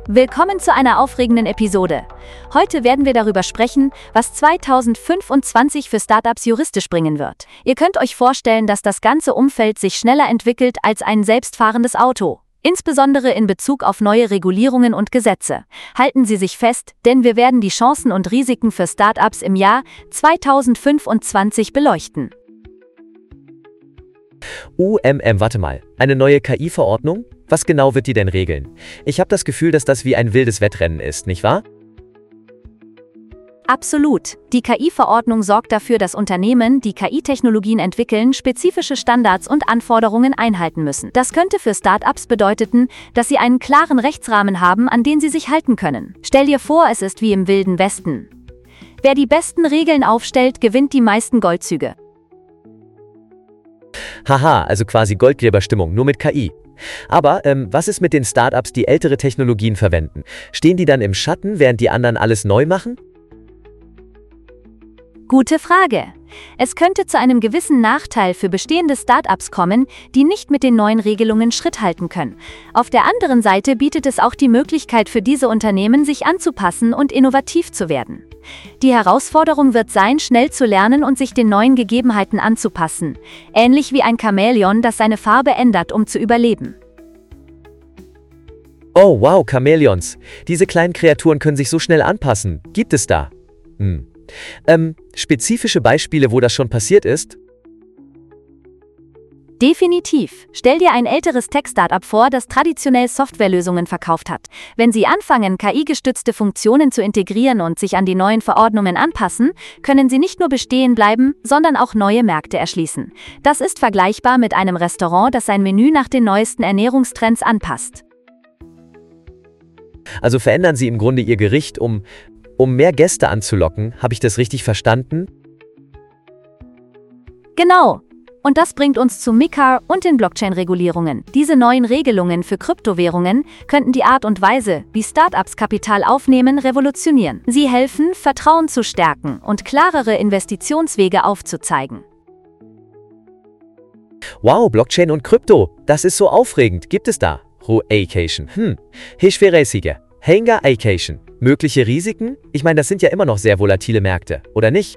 Willkommen zu einer aufregenden Episode. Heute werden wir darüber sprechen, was 2025 für Startups juristisch bringen wird. Ihr könnt euch vorstellen, dass das ganze Umfeld sich schneller entwickelt als ein selbstfahrendes Auto. Insbesondere in Bezug auf neue Regulierungen und Gesetze. Halten Sie sich fest, denn wir werden die Chancen und Risiken für Startups im Jahr 2025 beleuchten. Warte mal. Eine neue KI-Verordnung? Was genau wird die denn regeln? Ich habe das Gefühl, dass das wie ein wildes Wettrennen ist, nicht wahr? Absolut. Die KI-Verordnung sorgt dafür, dass Unternehmen, die KI-Technologien entwickeln, spezifische Standards und Anforderungen einhalten müssen. Das könnte für Startups bedeuten, dass sie einen klaren Rechtsrahmen haben, an den sie sich halten können. Stell dir vor, es ist wie im Wilden Westen. Wer die besten Regeln aufstellt, gewinnt die meisten Goldzüge. Haha, also quasi Goldgräberstimmung, nur mit KI. Aber was ist mit den Startups, die ältere Technologien verwenden? Stehen die dann im Schatten, während die anderen alles neu machen? Gute Frage. Es könnte zu einem gewissen Nachteil für bestehende Startups kommen, die nicht mit den neuen Regelungen Schritt halten können. Auf der anderen Seite bietet es auch die Möglichkeit für diese Unternehmen, sich anzupassen und innovativ zu werden. Die Herausforderung wird sein, schnell zu lernen und sich den neuen Gegebenheiten anzupassen. Ähnlich wie ein Chamäleon, das seine Farbe ändert, um zu überleben. Oh wow, Chamäleons. Diese kleinen Kreaturen können sich so schnell anpassen. Gibt es da? Spezifische Beispiele, wo das schon passiert ist? Definitiv. Stell dir ein älteres Tech-Startup vor, das traditionell Softwarelösungen verkauft hat. Wenn sie anfangen, KI-gestützte Funktionen zu integrieren und sich an die neuen Verordnungen anpassen, können sie nicht nur bestehen bleiben, sondern auch neue Märkte erschließen. Das ist vergleichbar mit einem Restaurant, das sein Menü nach den neuesten Ernährungstrends anpasst. Also verändern sie im Grunde ihr Gericht, um mehr Gäste anzulocken. Habe ich das richtig verstanden? Genau. Und das bringt uns zu MiCAR und den Blockchain-Regulierungen. Diese neuen Regelungen für Kryptowährungen könnten die Art und Weise, wie Startups Kapital aufnehmen, revolutionieren. Sie helfen, Vertrauen zu stärken und klarere Investitionswege aufzuzeigen. Wow, Blockchain und Krypto, das ist so aufregend. Gibt es da? Henga Acation. Mögliche Risiken? Ich meine, das sind ja immer noch sehr volatile Märkte, oder nicht?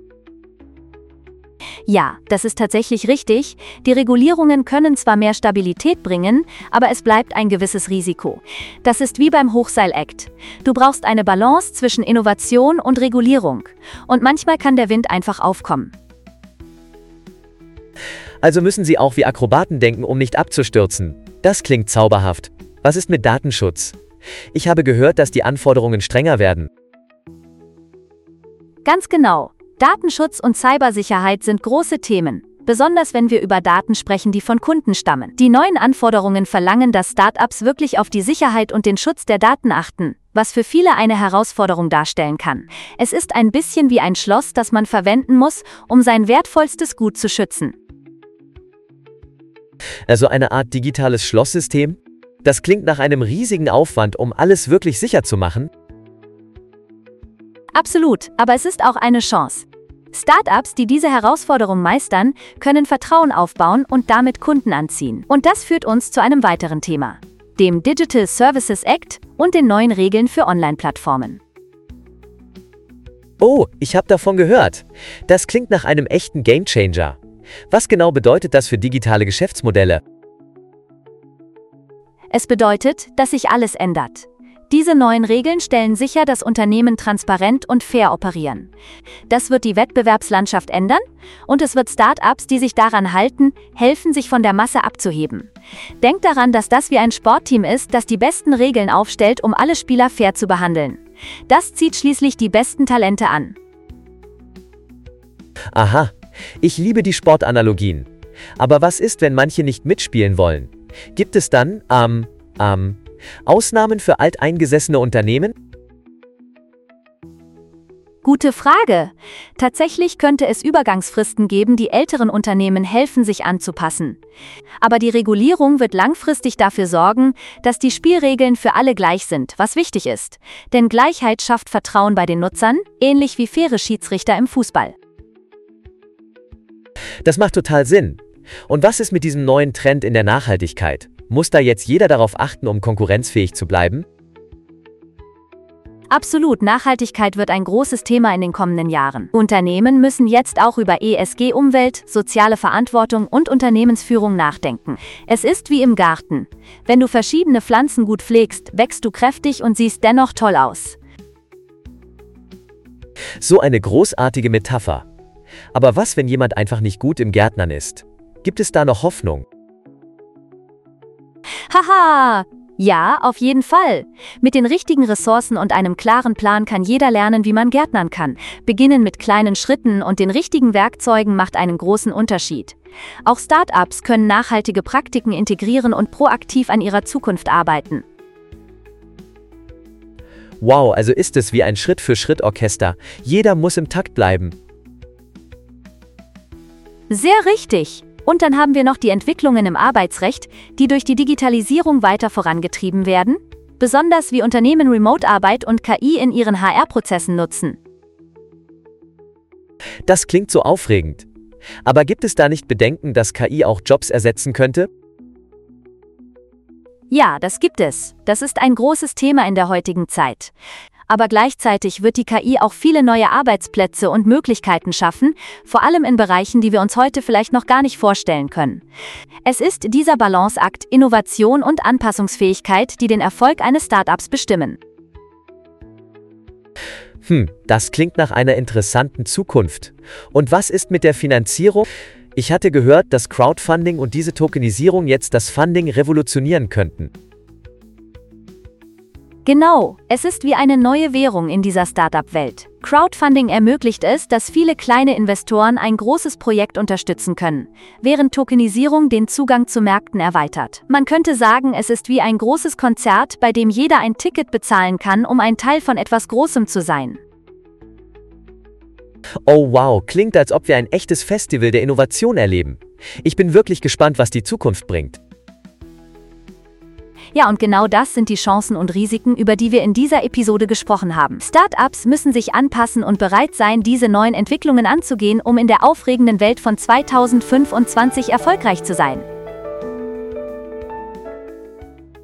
Ja, das ist tatsächlich richtig. Die Regulierungen können zwar mehr Stabilität bringen, aber es bleibt ein gewisses Risiko. Das ist wie beim Hochseil-Act. Du brauchst eine Balance zwischen Innovation und Regulierung. Und manchmal kann der Wind einfach aufkommen. Also müssen Sie auch wie Akrobaten denken, um nicht abzustürzen. Das klingt zauberhaft. Was ist mit Datenschutz? Ich habe gehört, dass die Anforderungen strenger werden. Ganz genau. Datenschutz und Cybersicherheit sind große Themen, besonders wenn wir über Daten sprechen, die von Kunden stammen. Die neuen Anforderungen verlangen, dass Startups wirklich auf die Sicherheit und den Schutz der Daten achten, was für viele eine Herausforderung darstellen kann. Es ist ein bisschen wie ein Schloss, das man verwenden muss, um sein wertvollstes Gut zu schützen. Also eine Art digitales Schlosssystem? Das klingt nach einem riesigen Aufwand, um alles wirklich sicher zu machen. Absolut, aber es ist auch eine Chance. Startups, die diese Herausforderung meistern, können Vertrauen aufbauen und damit Kunden anziehen. Und das führt uns zu einem weiteren Thema, dem Digital Services Act und den neuen Regeln für Online-Plattformen. Oh, ich habe davon gehört. Das klingt nach einem echten Gamechanger. Was genau bedeutet das für digitale Geschäftsmodelle? Es bedeutet, dass sich alles ändert. Diese neuen Regeln stellen sicher, dass Unternehmen transparent und fair operieren. Das wird die Wettbewerbslandschaft ändern und es wird Startups, die sich daran halten, helfen, sich von der Masse abzuheben. Denkt daran, dass das wie ein Sportteam ist, das die besten Regeln aufstellt, um alle Spieler fair zu behandeln. Das zieht schließlich die besten Talente an. Aha, ich liebe die Sportanalogien. Aber was ist, wenn manche nicht mitspielen wollen? Gibt es dann, Ausnahmen für alteingesessene Unternehmen? Gute Frage. Tatsächlich könnte es Übergangsfristen geben, die älteren Unternehmen helfen, sich anzupassen. Aber die Regulierung wird langfristig dafür sorgen, dass die Spielregeln für alle gleich sind, was wichtig ist. Denn Gleichheit schafft Vertrauen bei den Nutzern, ähnlich wie faire Schiedsrichter im Fußball. Das macht total Sinn. Und was ist mit diesem neuen Trend in der Nachhaltigkeit? Muss da jetzt jeder darauf achten, um konkurrenzfähig zu bleiben? Absolut, Nachhaltigkeit wird ein großes Thema in den kommenden Jahren. Unternehmen müssen jetzt auch über ESG, Umwelt, soziale Verantwortung und Unternehmensführung nachdenken. Es ist wie im Garten. Wenn du verschiedene Pflanzen gut pflegst, wächst du kräftig und siehst dennoch toll aus. So eine großartige Metapher. Aber was, wenn jemand einfach nicht gut im Gärtnern ist? Gibt es da noch Hoffnung? Haha! Ja, auf jeden Fall. Mit den richtigen Ressourcen und einem klaren Plan kann jeder lernen, wie man gärtnern kann. Beginnen mit kleinen Schritten und den richtigen Werkzeugen macht einen großen Unterschied. Auch Start-ups können nachhaltige Praktiken integrieren und proaktiv an ihrer Zukunft arbeiten. Wow, also ist es wie ein Schritt-für-Schritt-Orchester. Jeder muss im Takt bleiben. Sehr richtig. Und dann haben wir noch die Entwicklungen im Arbeitsrecht, die durch die Digitalisierung weiter vorangetrieben werden, besonders wie Unternehmen Remote-Arbeit und KI in ihren HR-Prozessen nutzen. Das klingt so aufregend. Aber gibt es da nicht Bedenken, dass KI auch Jobs ersetzen könnte? Ja, das gibt es. Das ist ein großes Thema in der heutigen Zeit. Aber gleichzeitig wird die KI auch viele neue Arbeitsplätze und Möglichkeiten schaffen, vor allem in Bereichen, die wir uns heute vielleicht noch gar nicht vorstellen können. Es ist dieser Balanceakt Innovation und Anpassungsfähigkeit, die den Erfolg eines Startups bestimmen. Das klingt nach einer interessanten Zukunft. Und was ist mit der Finanzierung? Ich hatte gehört, dass Crowdfunding und diese Tokenisierung jetzt das Funding revolutionieren könnten. Genau, es ist wie eine neue Währung in dieser Startup-Welt. Crowdfunding ermöglicht es, dass viele kleine Investoren ein großes Projekt unterstützen können, während Tokenisierung den Zugang zu Märkten erweitert. Man könnte sagen, es ist wie ein großes Konzert, bei dem jeder ein Ticket bezahlen kann, um ein Teil von etwas Großem zu sein. Oh wow, klingt, als ob wir ein echtes Festival der Innovation erleben. Ich bin wirklich gespannt, was die Zukunft bringt. Ja, und genau das sind die Chancen und Risiken, über die wir in dieser Episode gesprochen haben. Startups müssen sich anpassen und bereit sein, diese neuen Entwicklungen anzugehen, um in der aufregenden Welt von 2025 erfolgreich zu sein.